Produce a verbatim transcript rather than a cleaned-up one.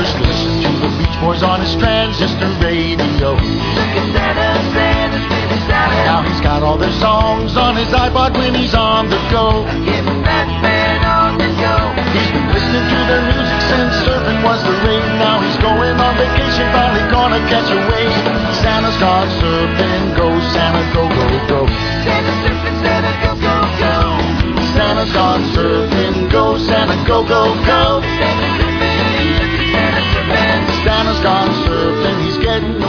Just listen to the Beach Boys on his transistor radio. Look at Santa, Santa's really Santa. Now he's got all their songs on his iPod when he's on the go. Give a fat man on the go. He's been listening to their music since surfing was the rage. Now he's going on vacation, finally gonna catch a wave. Santa's gone surfing, go Santa, go, go, go. Santa surfing, Santa go, go, go. Santa's gone surfing, go Santa, go, go, go. Santa surfing, Santa surfing. Santa's gone surfing, he's getting